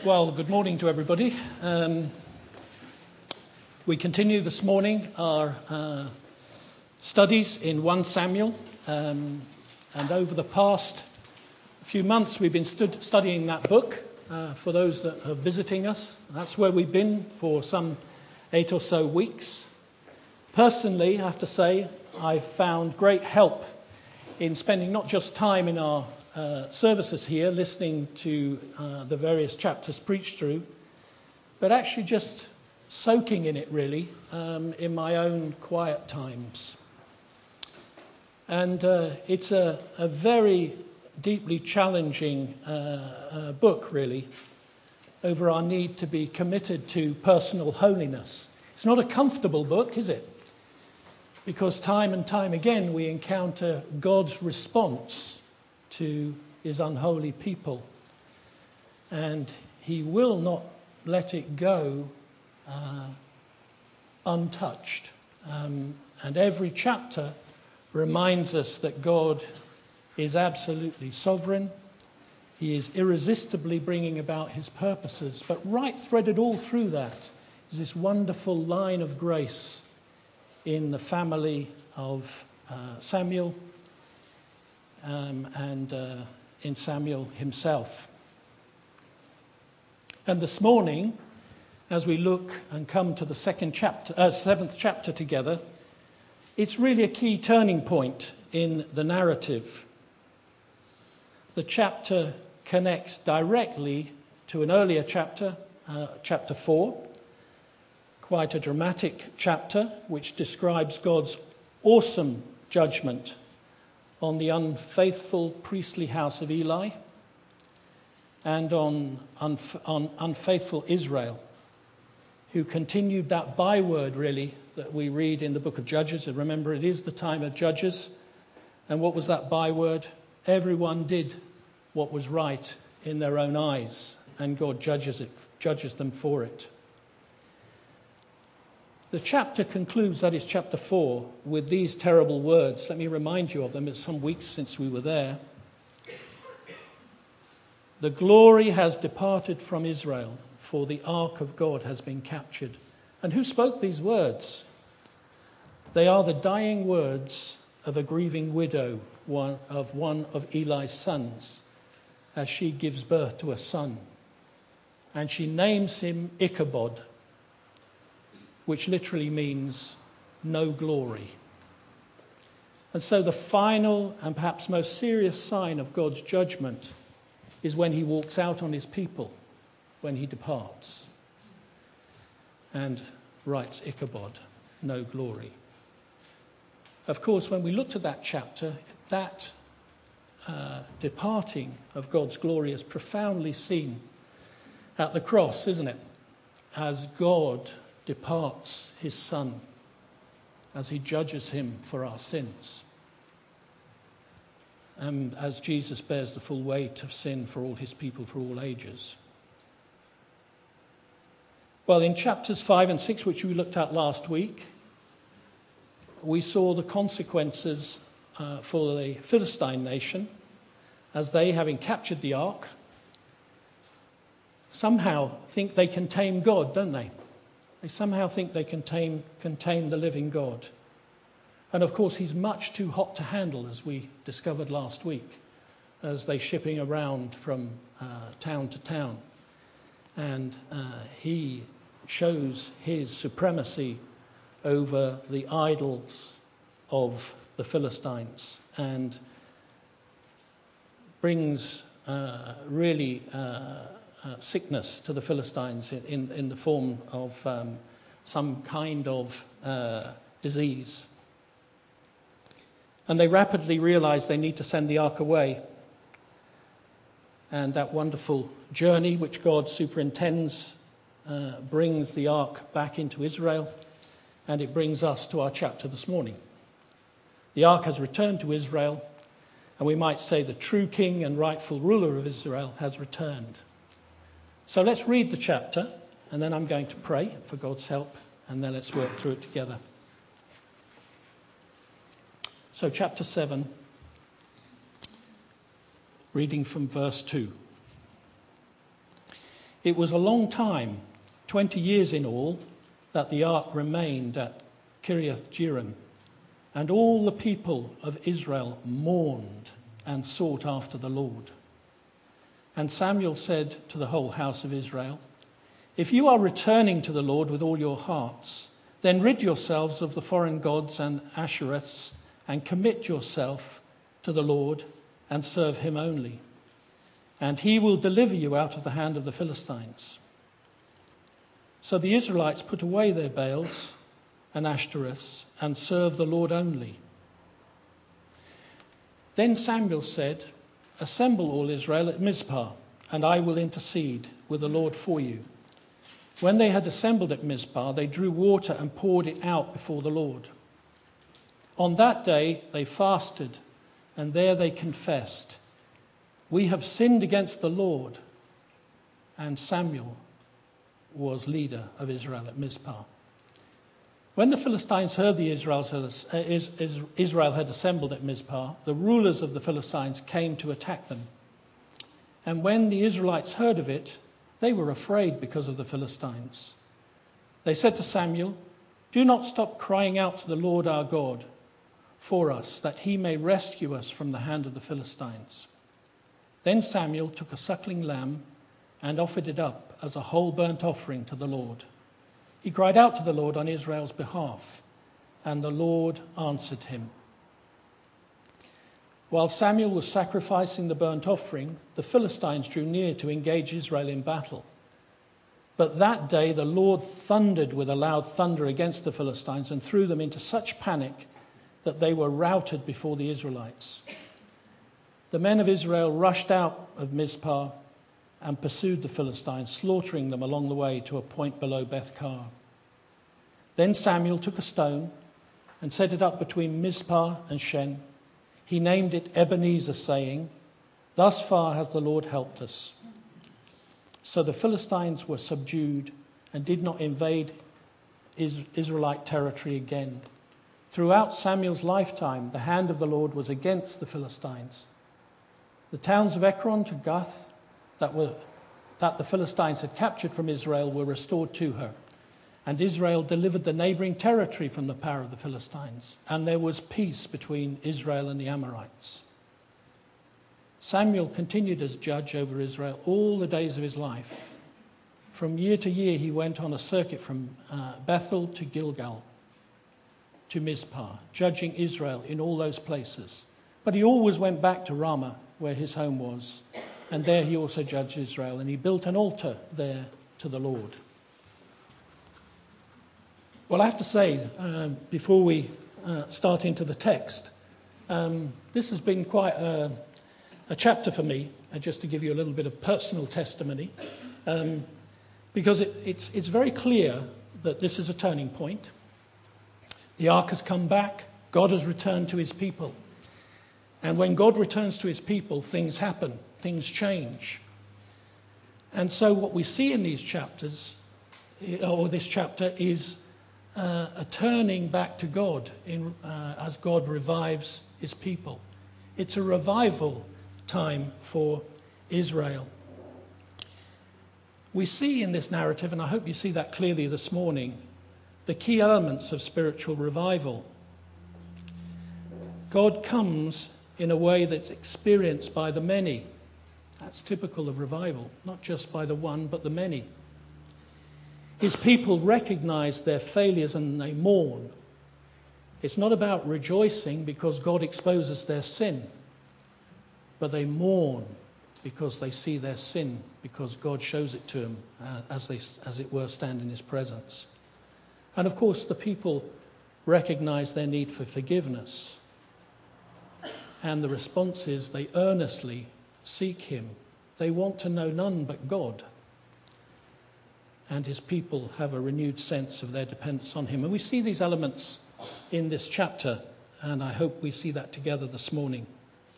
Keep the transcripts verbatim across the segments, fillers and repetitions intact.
Well, good morning to everybody. Um, we continue this morning our uh, studies in First Samuel, um, and over the past few months we've been stud- studying that book. Uh, for those that are visiting us, that's where we've been for some eight or so weeks. Personally, I have to say, I've found great help in spending not just time in our Uh, services here, listening to uh, the various chapters preached through, but actually just soaking in it really um, in my own quiet times. And uh, it's a, a very deeply challenging uh, uh, book really over our need to be committed to personal holiness. It's not a comfortable book, is it? Because time and time again we encounter God's response to his unholy people, and he will not let it go uh, untouched. Um, and every chapter reminds us that God is absolutely sovereign. He is irresistibly bringing about his purposes, but right threaded all through that is this wonderful line of grace in the family of uh, Samuel Um, and uh, in Samuel himself. And this morning, as we look and come to the second chapter, uh, seventh chapter together, it's really a key turning point in the narrative. The chapter connects directly to an earlier chapter, uh, chapter four, quite a dramatic chapter which describes God's awesome judgment on the unfaithful priestly house of Eli and on, unf- on unfaithful Israel, who continued that byword, really, that we read in the book of Judges. And remember, it is the time of Judges. And what was that byword? Everyone did what was right in their own eyes, and God judges it, judges them for it. The chapter concludes, that is chapter four, with these terrible words. Let me remind you of them. It's some weeks since we were there. The glory has departed from Israel, for the ark of God has been captured. And who spoke these words? They are the dying words of a grieving widow, one of one of Eli's sons, as she gives birth to a son. And she names him Ichabod, which literally means no glory. And so the final and perhaps most serious sign of God's judgment is when he walks out on his people, when he departs, and writes Ichabod, no glory. Of course, when we looked at that chapter, that uh, departing of God's glory is profoundly seen at the cross, isn't it? As God departs his son, as he judges him for our sins, and as Jesus bears the full weight of sin for all his people for all ages. Well, in chapters five and six, which we looked at last week, we saw the consequences uh, for the Philistine nation, as they, having captured the ark, somehow think they can tame God, don't they? They somehow think they can tame, can tame the living God. And of course, he's much too hot to handle, as we discovered last week, as they're shipping around from uh, town to town. And uh, he shows his supremacy over the idols of the Philistines and brings uh, really uh, Uh, sickness to the Philistines in, in, in the form of um, some kind of uh, disease. And they rapidly realize they need to send the ark away. And that wonderful journey which God superintends uh, brings the ark back into Israel, and it brings us to our chapter this morning. The ark has returned to Israel, and we might say the true king and rightful ruler of Israel has returned. So let's read the chapter, and then I'm going to pray for God's help, and then let's work through it together. So chapter seven, reading from verse two. It was a long time, twenty years in all, that the ark remained at Kiriath Jearim, and all the people of Israel mourned and sought after the Lord. And Samuel said to the whole house of Israel, "If you are returning to the Lord with all your hearts, then rid yourselves of the foreign gods and Ashereths, and commit yourself to the Lord and serve him only. And he will deliver you out of the hand of the Philistines." So the Israelites put away their Baals and Ashtoreths and served the Lord only. Then Samuel said, "Assemble all Israel at Mizpah, and I will intercede with the Lord for you." When they had assembled at Mizpah, they drew water and poured it out before the Lord. On that day they fasted, and there they confessed, "We have sinned against the Lord." And Samuel was leader of Israel at Mizpah. When the Philistines heard the Israel had assembled at Mizpah, the rulers of the Philistines came to attack them. And when the Israelites heard of it, they were afraid because of the Philistines. They said to Samuel, "Do not stop crying out to the Lord our God for us, that he may rescue us from the hand of the Philistines." Then Samuel took a suckling lamb and offered it up as a whole burnt offering to the Lord. He cried out to the Lord on Israel's behalf, and the Lord answered him. While Samuel was sacrificing the burnt offering, the Philistines drew near to engage Israel in battle. But that day the Lord thundered with a loud thunder against the Philistines and threw them into such panic that they were routed before the Israelites. The men of Israel rushed out of Mizpah and pursued the Philistines, slaughtering them along the way to a point below Beth-kar. Then Samuel took a stone and set it up between Mizpah and Shen. He named it Ebenezer, saying, "Thus far has the Lord helped us." So the Philistines were subdued and did not invade Israelite territory again. Throughout Samuel's lifetime, the hand of the Lord was against the Philistines. The towns of Ekron to Gath that were that the Philistines had captured from Israel were restored to her. And Israel delivered the neighboring territory from the power of the Philistines. And there was peace between Israel and the Amorites. Samuel continued as judge over Israel all the days of his life. From year to year, he went on a circuit from uh, Bethel to Gilgal to Mizpah, judging Israel in all those places. But he always went back to Ramah, where his home was. And there he also judged Israel. And he built an altar there to the Lord. Well, I have to say, um, before we uh, start into the text, um, this has been quite a, a chapter for me, uh, just to give you a little bit of personal testimony, um, because it, it's, it's very clear that this is a turning point. The ark has come back. God has returned to his people. And when God returns to his people, things happen, things change. And so what we see in these chapters, or this chapter, is Uh, a turning back to God in, uh, as God revives his people. It's a revival time for Israel. We see in this narrative, and I hope you see that clearly this morning, the key elements of spiritual revival. God comes in a way that's experienced by the many. That's typical of revival, not just by the one, but the many. His people recognize their failures and they mourn. It's not about rejoicing because God exposes their sin, but they mourn because they see their sin, because God shows it to them uh, as they, as it were, stand in his presence. And of course, the people recognize their need for forgiveness. And the response is they earnestly seek him. They want to know none but God. And his people have a renewed sense of their dependence on him. And we see these elements in this chapter, and I hope we see that together this morning.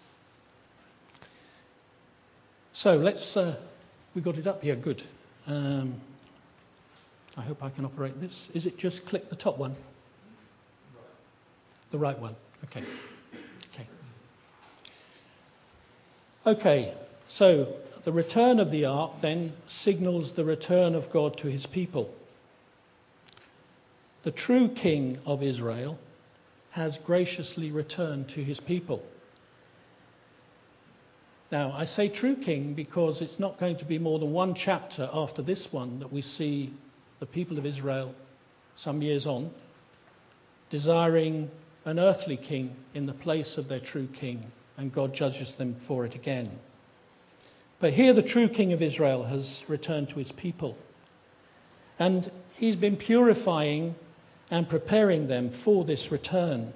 So let's, uh, we got it up here, good. Um, I hope I can operate this. Is it just click the top one? The right one, okay. Okay. Okay, so the return of the ark then signals the return of God to his people. The true king of Israel has graciously returned to his people. Now, I say true king because it's not going to be more than one chapter after this one that we see the people of Israel, some years on, desiring an earthly king in the place of their true king, and God judges them for it again. But here the true king of Israel has returned to his people, and he's been purifying and preparing them for this return.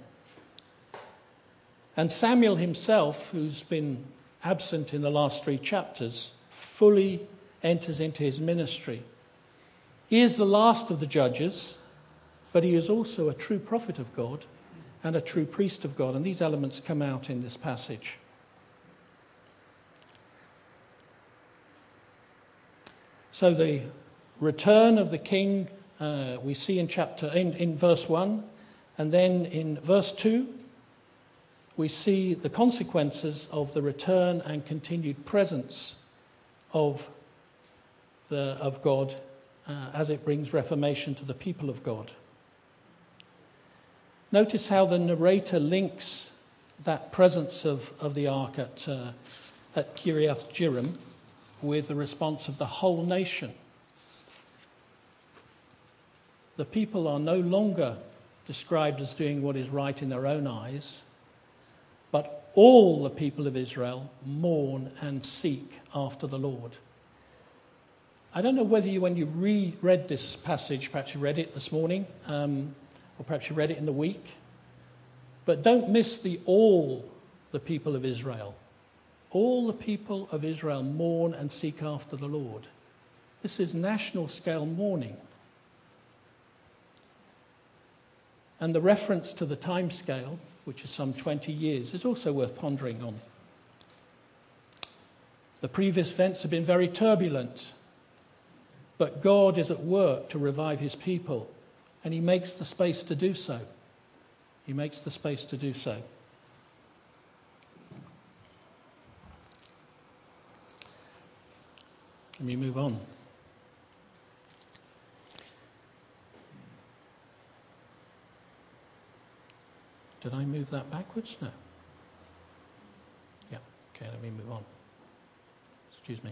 And Samuel himself, who's been absent in the last three chapters, fully enters into his ministry. He is the last of the judges, but he is also a true prophet of God and a true priest of God, and these elements come out in this passage. So the return of the king uh, we see in chapter in, in verse one, and then in verse two we see the consequences of the return and continued presence of the of God uh, as it brings reformation to the people of God. Notice how the narrator links that presence of, of the ark at, uh, at Kiriath Jearim with the response of the whole nation. The people are no longer described as doing what is right in their own eyes, but all the people of Israel mourn and seek after the Lord. I don't know whether you, when you reread this passage, perhaps you read it this morning, um, or perhaps you read it in the week, but don't miss the all the people of Israel. All the people of Israel mourn and seek after the Lord. This is national scale mourning. And the reference to the time scale, which is some twenty years, is also worth pondering on. The previous events have been very turbulent, but God is at work to revive his people, and he makes the space to do so. He makes the space to do so. Let me move on. Did I move that backwards? No. Yeah, okay, let me move on. Excuse me.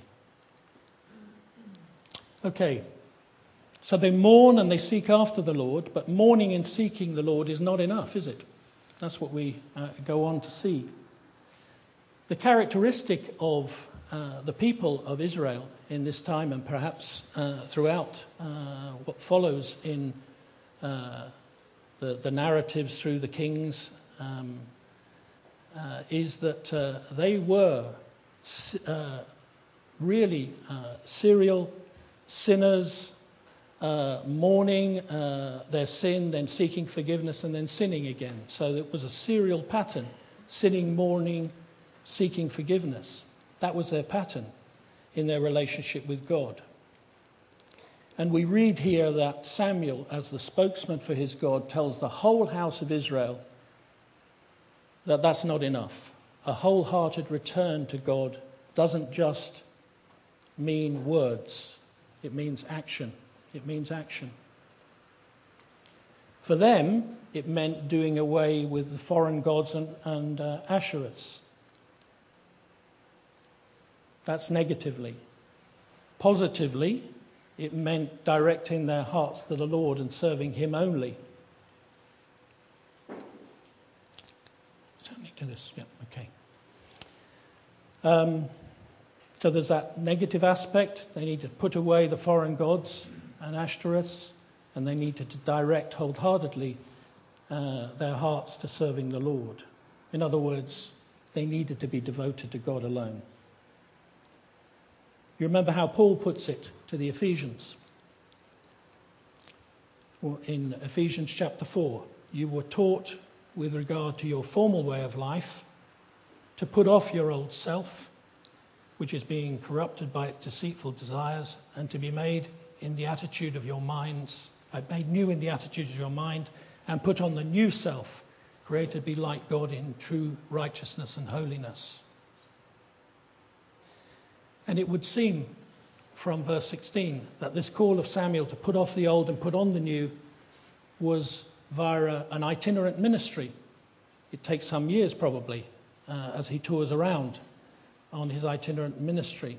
Okay, so they mourn and they seek after the Lord, but mourning and seeking the Lord is not enough, is it? That's what we uh, go on to see. The characteristic of uh, the people of Israel in this time, and perhaps uh, throughout uh, what follows in uh, the, the narratives through the kings, um, uh, is that uh, they were uh, really uh, serial sinners, uh, mourning uh, their sin, then seeking forgiveness, and then sinning again. So it was a serial pattern: sinning, mourning, seeking forgiveness. That was their pattern in their relationship with God. And we read here that Samuel, as the spokesman for his God, tells the whole house of Israel that that's not enough. A wholehearted return to God doesn't just mean words. It means action. It means action. For them, it meant doing away with the foreign gods and, and uh, Asherahs. That's negatively. Positively, it meant directing their hearts to the Lord and serving him only. Something to this, yeah, okay. Um, so there's that negative aspect. They need to put away the foreign gods and Ashtoreths, and they needed to direct wholeheartedly uh, their hearts to serving the Lord. In other words, they needed to be devoted to God alone. You remember how Paul puts it to the Ephesians. In Ephesians chapter four, you were taught with regard to your formal way of life to put off your old self, which is being corrupted by its deceitful desires, and to be made in the attitude of your minds, made new in the attitude of your mind, and put on the new self, created to be like God in true righteousness and holiness. And it would seem from verse sixteen that this call of Samuel to put off the old and put on the new was via a, an itinerant ministry. It takes some years probably uh, as he tours around on his itinerant ministry.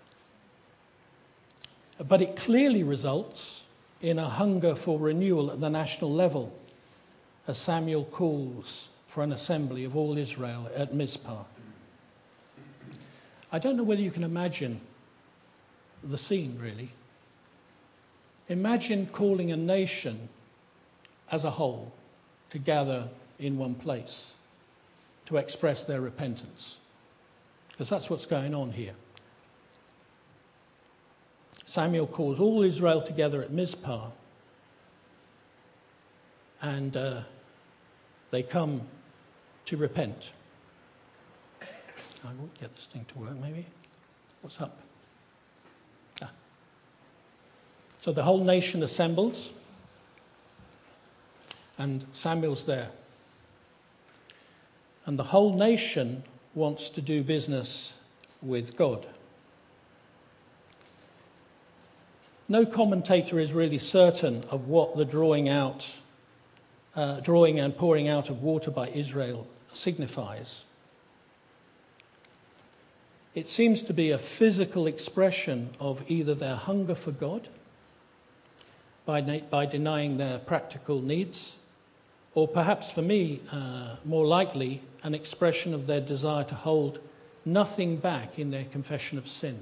But it clearly results in a hunger for renewal at the national level as Samuel calls for an assembly of all Israel at Mizpah. I don't know whether you can imagine the scene, really. Imagine calling a nation as a whole to gather in one place to express their repentance, because that's what's going on here. Samuel calls all Israel together at Mizpah, and uh, they come to repent. I won't get this thing to work, maybe. What's up? Ah. So the whole nation assembles, and Samuel's there. And the whole nation wants to do business with God. No commentator is really certain of what the drawing out, uh, drawing and pouring out of water by Israel signifies. It seems to be a physical expression of either their hunger for God by, na- by denying their practical needs, or perhaps for me, uh, more likely, an expression of their desire to hold nothing back in their confession of sin.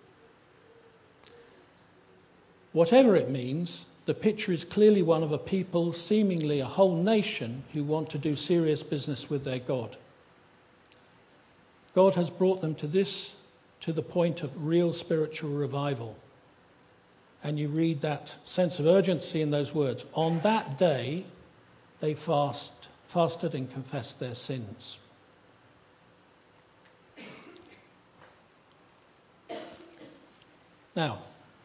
Whatever it means, the picture is clearly one of a people, seemingly a whole nation, who want to do serious business with their God. God has brought them to this, to the point of real spiritual revival. And you read that sense of urgency in those words. On that day, they fast, fasted and confessed their sins. Now,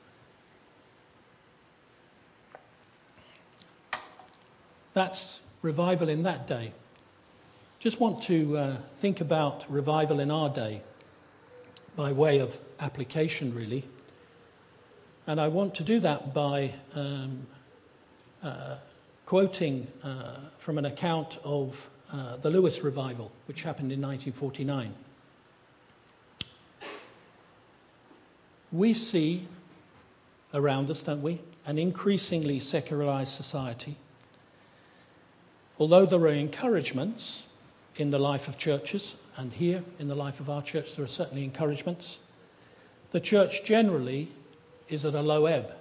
that's revival in that day. Just want to uh, think about revival in our day by way of application, really. And I want to do that by um, uh, quoting uh, from an account of uh, the Lewis revival, which happened in nineteen forty-nine. We see around us, don't we, an increasingly secularized society. Although there are encouragements in the life of churches, and here in the life of our church there are certainly encouragements, the church generally is at a low ebb.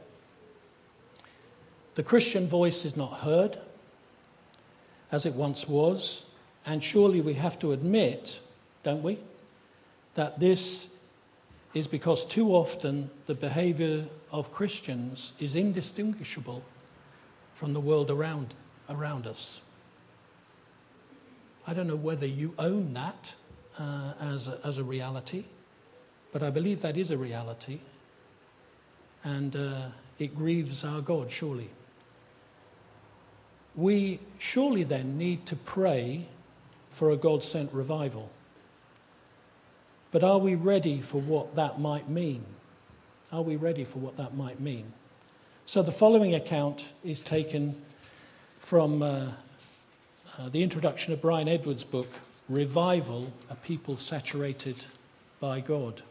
The Christian voice is not heard as it once was, and surely we have to admit, don't we, that this is because too often the behaviour of Christians is indistinguishable from the world around, around us. I don't know whether you own that uh, as a, as a reality, but I believe that is a reality, and uh, it grieves our God, surely. We surely then need to pray for a God-sent revival. But are we ready for what that might mean? Are we ready for what that might mean? So the following account is taken from uh, uh, the introduction of Brian Edwards' book, Revival, A People Saturated by God,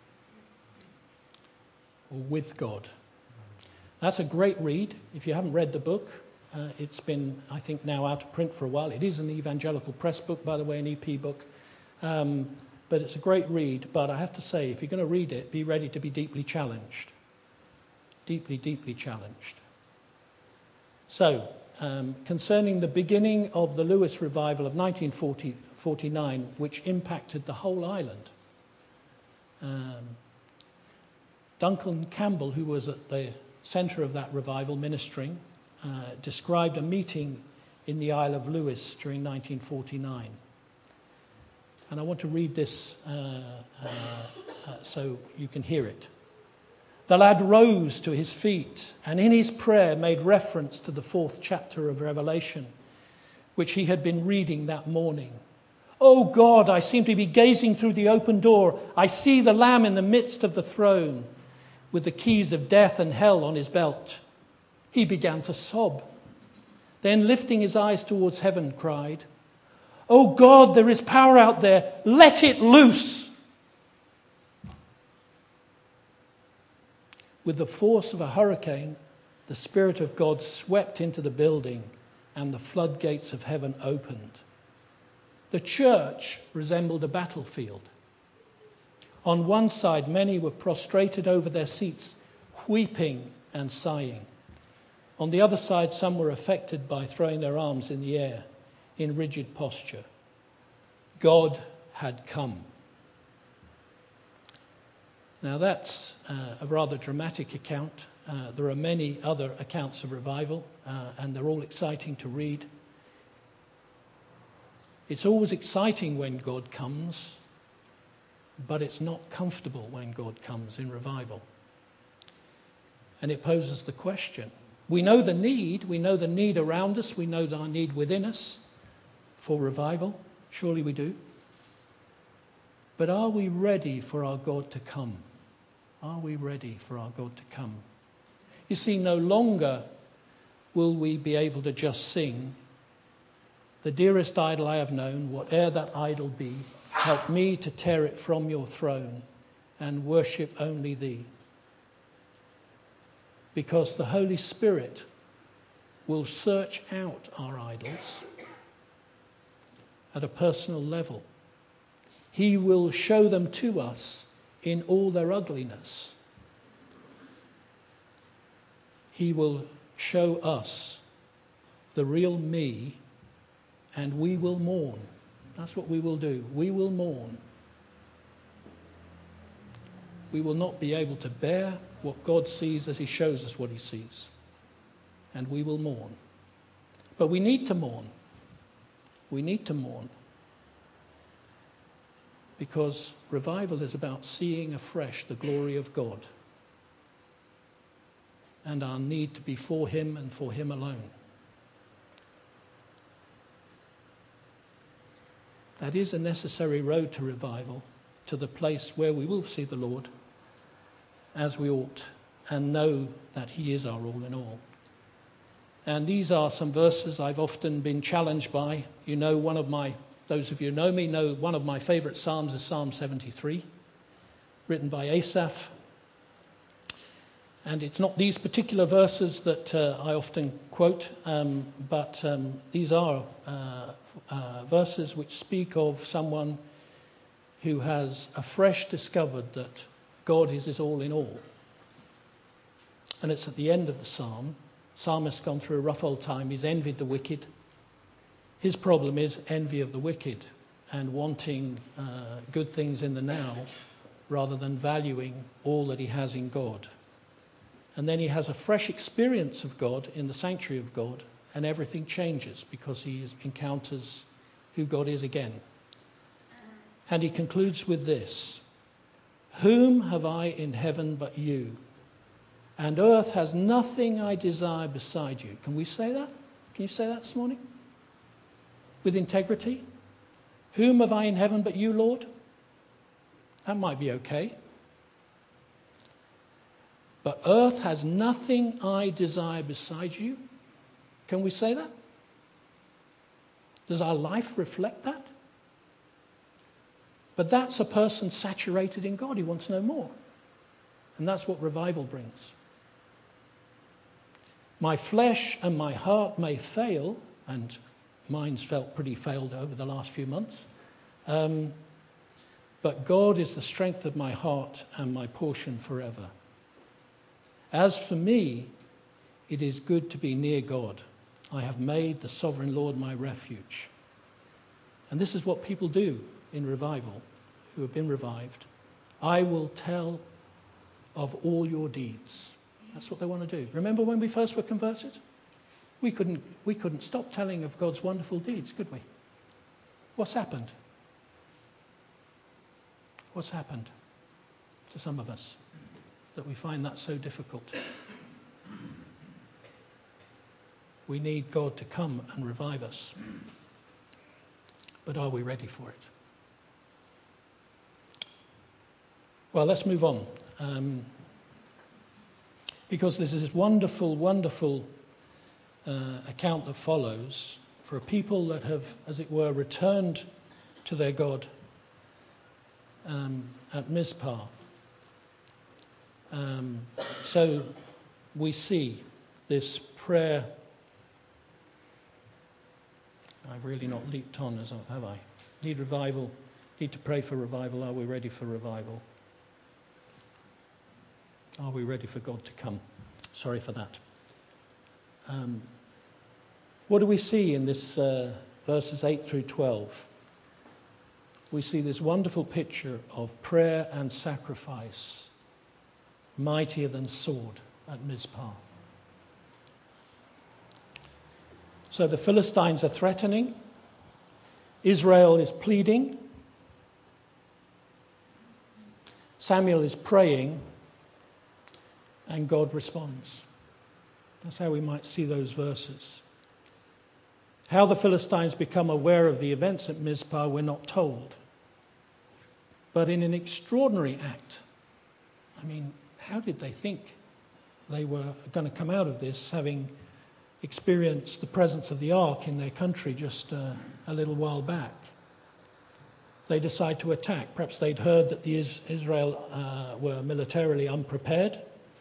or with God. That's a great read. If you haven't read the book, uh, it's been, I think, now out of print for a while. It is an evangelical press book, by the way, an E P book. Um, but it's a great read. But I have to say, if you're going to read it, be ready to be deeply challenged. Deeply, deeply challenged. So, um, concerning the beginning of the Lewis revival of nineteen forty-nine, which impacted the whole island, um, Duncan Campbell, who was at the centre of that revival ministering, uh, described a meeting in the Isle of Lewis during nineteen forty-nine. And I want to read this uh, uh, uh, so you can hear it. The lad rose to his feet and in his prayer made reference to the fourth chapter of Revelation, which he had been reading that morning. Oh God, I seem to be gazing through the open door. I see the Lamb in the midst of the throne with the keys of death and hell on his belt. He began to sob. Then lifting his eyes towards heaven, cried, Oh God, there is power out there. Let it loose. With the force of a hurricane, the Spirit of God swept into the building and the floodgates of heaven opened. The church resembled a battlefield. On one side, many were prostrated over their seats, weeping and sighing. On the other side, some were affected by throwing their arms in the air in rigid posture. God had come. Now that's uh, a rather dramatic account. Uh, there are many other accounts of revival, uh, and they're all exciting to read. It's always exciting when God comes, but it's not comfortable when God comes in revival. And it poses the question. We know the need. We know the need around us. We know our need within us for revival. Surely we do. But are we ready for our God to come? Are we ready for our God to come? You see, no longer will we be able to just sing, the dearest idol I have known, whate'er that idol be, help me to tear it from your throne and worship only thee. Because the Holy Spirit will search out our idols at a personal level. He will show them to us in all their ugliness. He will show us the real me, and we will mourn. That's what we will do. We will mourn. We will not be able to bear what God sees as he shows us what he sees. And we will mourn. But we need to mourn. We need to mourn. Because revival is about seeing afresh the glory of God and our need to be for him and for him alone. That is a necessary road to revival, to the place where we will see the Lord as we ought and know that he is our all in all. And these are some verses I've often been challenged by. You know, one of my Those of you who know me know one of my favourite psalms is Psalm seventy-three, written by Asaph. And it's not these particular verses that uh, I often quote, um, but um, these are uh, uh, verses which speak of someone who has afresh discovered that God is his all in all. And it's at the end of the psalm. The psalmist's gone through a rough old time. He's envied the wicked. His problem is envy of the wicked and wanting uh, good things in the now rather than valuing all that he has in God. And then he has a fresh experience of God in the sanctuary of God, and everything changes because he encounters who God is again. And he concludes with this: Whom have I in heaven but you? And earth has nothing I desire beside you. Can we say that? Can you say that this morning? With integrity? Whom have I in heaven but you, Lord? That might be okay. But earth has nothing I desire beside you. Can we say that? Does our life reflect that? But that's a person saturated in God. He wants to know more. And that's what revival brings. My flesh and my heart may fail, and mine's felt pretty failed over the last few months. Um, but God is the strength of my heart and my portion forever. As for me, it is good to be near God. I have made the sovereign Lord my refuge. And this is what people do in revival, who have been revived. I will tell of all your deeds. That's what they want to do. Remember when we first were converted? We couldn't, we couldn't stop telling of God's wonderful deeds, could we? What's happened? What's happened to some of us that we find that so difficult? We need God to come and revive us. But are we ready for it? Well, let's move on. Um, because there's this wonderful, wonderful uh, account that follows for a people that have, as it were, returned to their God um, at Mizpah. Um, so we see this prayer. I've really not leaped on, as I, have I? Need revival. Need to pray for revival. Are we ready for revival? Are we ready for God to come? Sorry for that. Um, what do we see in this uh, verses eight through twelve? We see this wonderful picture of prayer and sacrifice, mightier than sword at Mizpah. So the Philistines are threatening. Israel is pleading. Samuel is praying. And God responds. That's how we might see those verses. How the Philistines become aware of the events at Mizpah, we're not told. But in an extraordinary act, I mean, how did they think they were going to come out of this, having experienced the presence of the ark in their country just uh, a little while back? They decide to attack. Perhaps they'd heard that the Is- Israel uh, were militarily unprepared.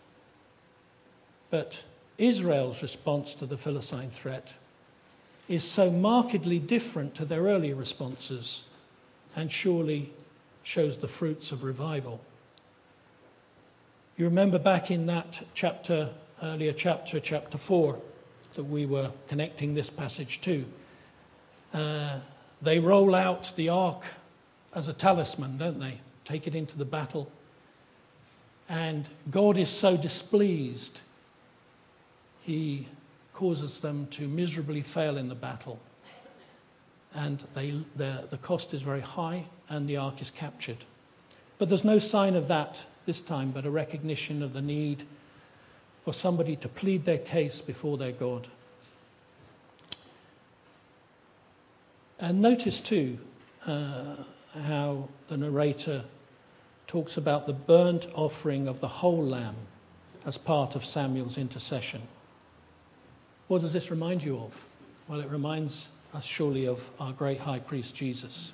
But Israel's response to the Philistine threat is so markedly different to their earlier responses, and surely shows the fruits of revival. You remember back in that chapter, earlier chapter, chapter four, that we were connecting this passage to, uh, they roll out the ark as a talisman, don't they? Take it into the battle. And God is so displeased, he causes them to miserably fail in the battle. And they, the, the cost is very high, and the ark is captured. But there's no sign of that this time, but a recognition of the need for somebody to plead their case before their God. And notice too uh, how the narrator talks about the burnt offering of the whole lamb as part of Samuel's intercession. What does this remind you of? Well, it reminds us surely of our great high priest Jesus.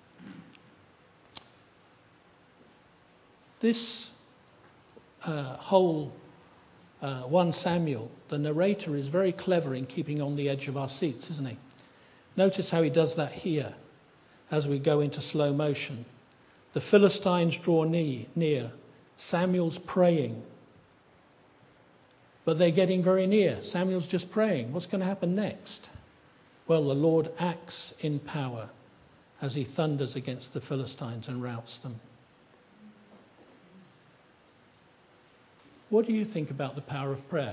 This uh, whole uh, First Samuel, the narrator is very clever in keeping on the edge of our seats, isn't he? Notice how he does that here as we go into slow motion. The Philistines draw near. Samuel's praying. But they're getting very near. Samuel's just praying. What's going to happen next? Well, the Lord acts in power as he thunders against the Philistines and routs them. What do you think about the power of prayer?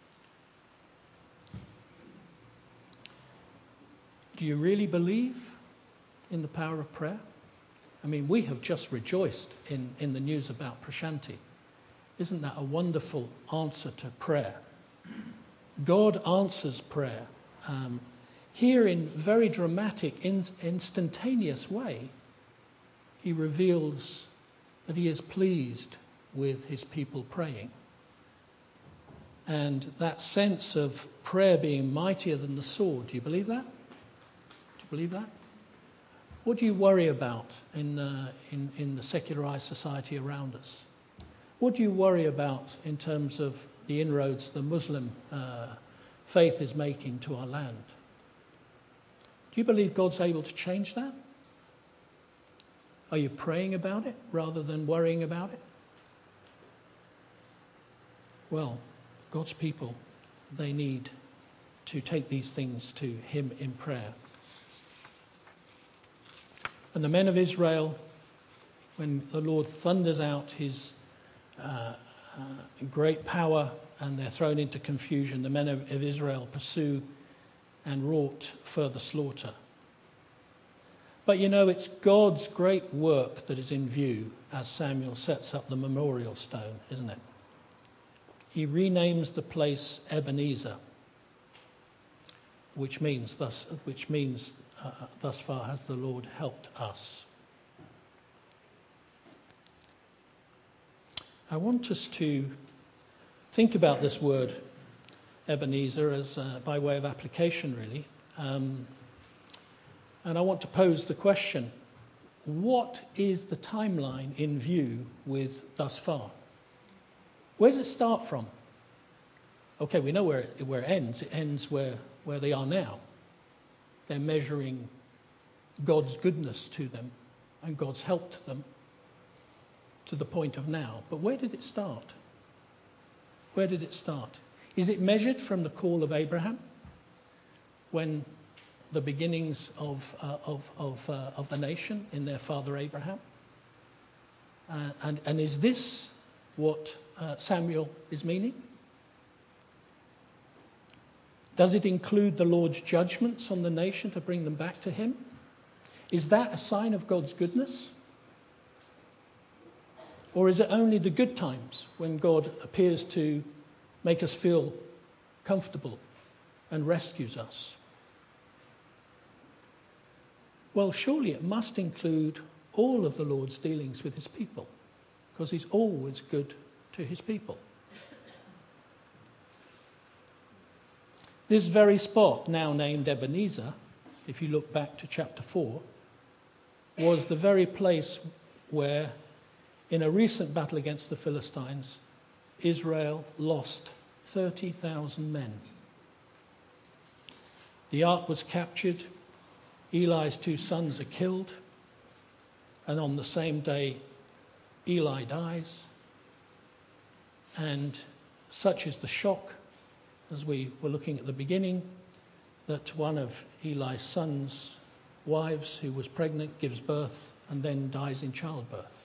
Do you really believe in the power of prayer? I mean, we have just rejoiced in, in the news about Prashanti. Isn't that a wonderful answer to prayer? God answers prayer. Um, here in very dramatic, in, instantaneous way, he reveals that he is pleased with his people praying. And that sense of prayer being mightier than the sword, do you believe that? Do you believe that? What do you worry about in, uh, in, in the secularized society around us? What do you worry about in terms of the inroads the Muslim uh, faith is making to our land? Do you believe God's able to change that? Are you praying about it rather than worrying about it? Well, God's people, they need to take these things to him in prayer. And the men of Israel, when the Lord thunders out his uh, uh, great power and they're thrown into confusion, the men of, of Israel pursue and wrought further slaughter. But you know, it's God's great work that is in view as Samuel sets up the memorial stone, isn't it? He renames the place Ebenezer, which means thus, which means uh, uh, thus far has the Lord helped us? I want us to think about this word Ebenezer as uh, by way of application, really. Um, and I want to pose the question, what is the timeline in view with thus far? Where does it start from? Okay, we know where it, where it ends. It ends where, where they are now. They're measuring God's goodness to them and God's help to them to the point of now. But where did it start? Where did it start? Is it measured from the call of Abraham, when the beginnings of uh, of of, uh, of the nation in their father Abraham? Uh, and and is this what uh, Samuel is meaning? Does it include the Lord's judgments on the nation to bring them back to him? Is that a sign of God's goodness? Or is it only the good times when God appears to make us feel comfortable and rescues us? Well, surely it must include all of the Lord's dealings with his people, because he's always good to his people. This very spot, now named Ebenezer, if you look back to chapter four, was the very place where, in a recent battle against the Philistines, Israel lost thirty thousand men. The ark was captured, Eli's two sons are killed, and on the same day, Eli dies. And such is the shock, as we were looking at the beginning, that one of Eli's sons' wives, who was pregnant, gives birth and then dies in childbirth.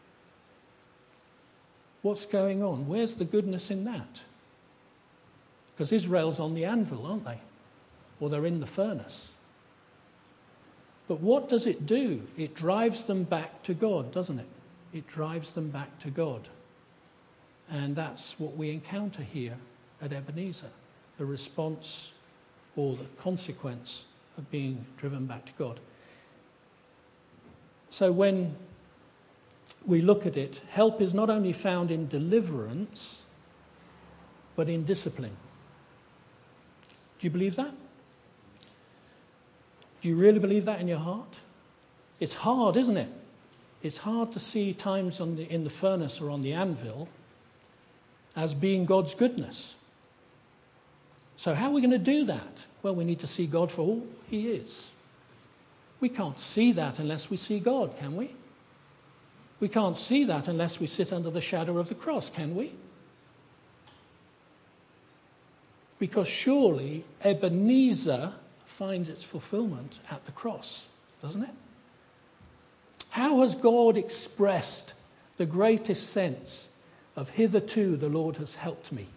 What's going on? Where's the goodness in that? Because Israel's on the anvil, aren't they? Or they're in the furnace. But what does it do? It drives them back to God, doesn't it? It drives them back to God. And that's what we encounter here at Ebenezer, the response or the consequence of being driven back to God. So when we look at it, help is not only found in deliverance, but in discipline. Do you believe that? Do you really believe that in your heart? It's hard, isn't it? It's hard to see times on the, in the furnace or on the anvil as being God's goodness. So how are we going to do that? Well, we need to see God for all he is. We can't see that unless we see God, can we? We can't see that unless we sit under the shadow of the cross, can we? Because surely Ebenezer finds its fulfillment at the cross, doesn't it? How has God expressed the greatest sense of hitherto the Lord has helped me?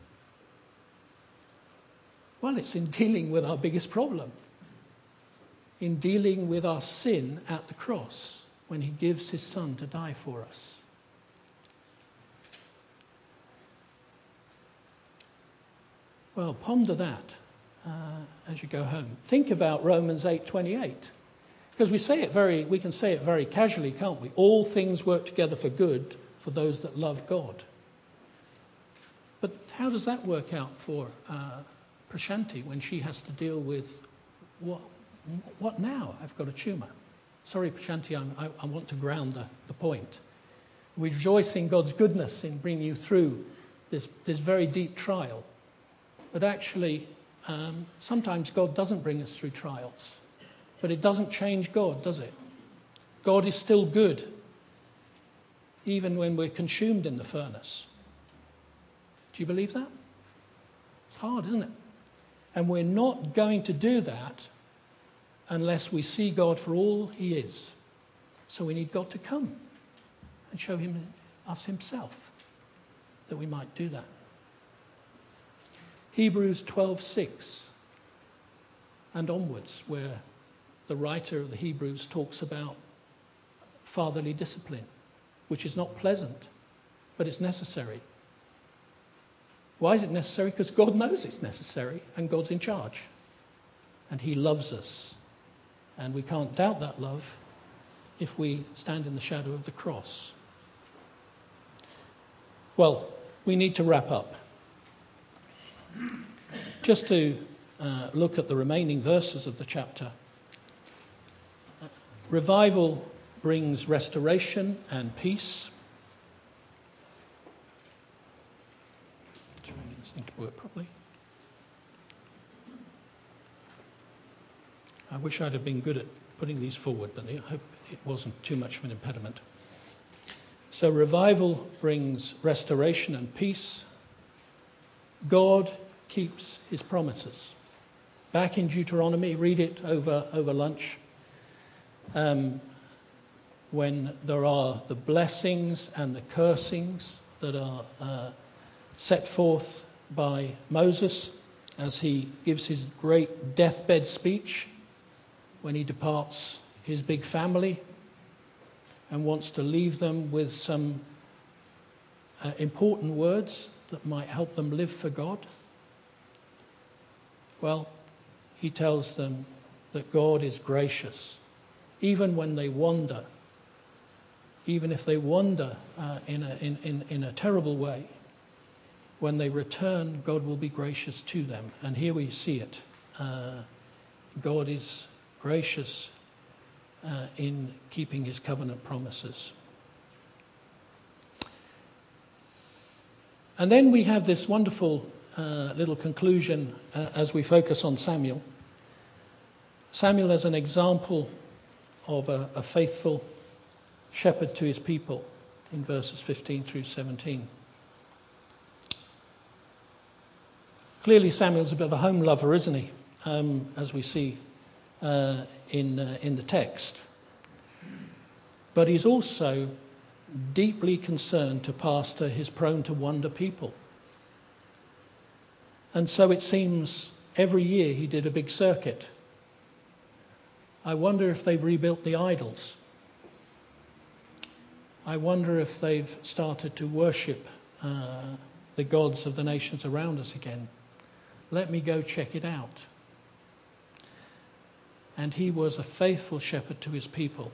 Well, it's in dealing with our biggest problem, in dealing with our sin at the cross when he gives his son to die for us. Well, ponder that uh, as you go home. Think about Romans eight twenty-eight, because we say it very, we can say it very casually, can't we? All things work together for good for those that love God. But how does that work out for uh, Prashanti when she has to deal with what? What now? I've got a tumour. Sorry, Prashanti, I'm, I, I want to ground the, the point. We rejoice in God's goodness in bringing you through this, this very deep trial. But actually, um, sometimes God doesn't bring us through trials. But it doesn't change God, does it? God is still good, even when we're consumed in the furnace. Do you believe that? It's hard, isn't it? And we're not going to do that unless we see God for all he is. So we need God to come and show him us himself, that we might do that. Hebrews twelve six and onwards, where the writer of the Hebrews talks about fatherly discipline, which is not pleasant, but it's necessary. Why is it necessary? Because God knows it's necessary and God's in charge. And he loves us And we can't doubt that love if we stand in the shadow of the cross. Well, we need to wrap up. Just to uh, look at the remaining verses of the chapter. Revival brings restoration and peace. Trying this thing to work properly. I wish I'd have been good at putting these forward, but I hope it wasn't too much of an impediment. So revival brings restoration and peace. God keeps his promises. Back in Deuteronomy, read it over, over lunch. Um, when there are the blessings and the cursings that are uh, set forth by Moses as he gives his great deathbed speech when he departs his big family and wants to leave them with some uh, important words that might help them live for God. Well, he tells them that God is gracious, even when they wander, even if they wander uh, in, a, in, in, in a terrible way. When they return, God will be gracious to them. And here we see it. Uh, God is gracious uh, in keeping his covenant promises. And then we have this wonderful uh, little conclusion uh, as we focus on Samuel. Samuel as an example of a, a faithful shepherd to his people in verses fifteen through seventeen. Clearly Samuel's a bit of a home lover, isn't he? Um, as we see uh, in, uh, in the text. But he's also deeply concerned to pastor his prone to wander people. And so it seems every year he did a big circuit. I wonder if they've rebuilt the idols. I wonder if they've started to worship uh, the gods of the nations around us again. Let me go check it out. And he was a faithful shepherd to his people.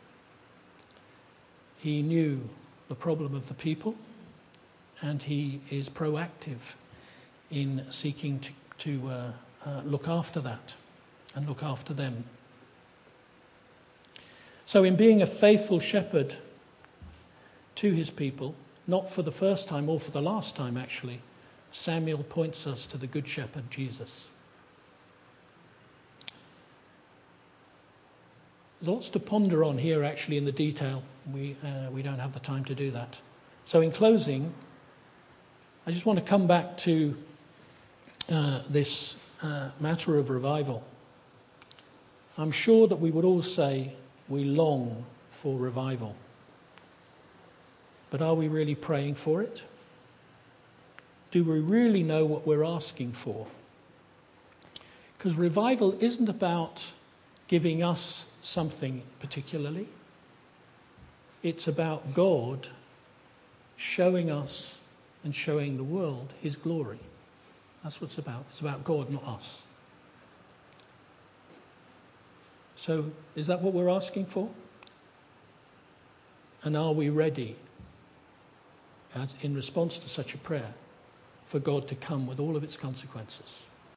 He knew the problem of the people, and he is proactive in seeking to, to uh, uh, look after that and look after them. So in being a faithful shepherd to his people, not for the first time or for the last time actually, Samuel points us to the good shepherd, Jesus. There's lots to ponder on here actually in the detail. We, uh, we don't have the time to do that. So in closing, I just want to come back to uh, this uh, matter of revival. I'm sure that we would all say we long for revival. But are we really praying for it? Do we really know what we're asking for? Because revival isn't about giving us something particularly. It's about God showing us and showing the world his glory. That's what it's about. It's about God, not us. So, is that what we're asking for? And are we ready, as in response to such a prayer, for God to come with all of its consequences?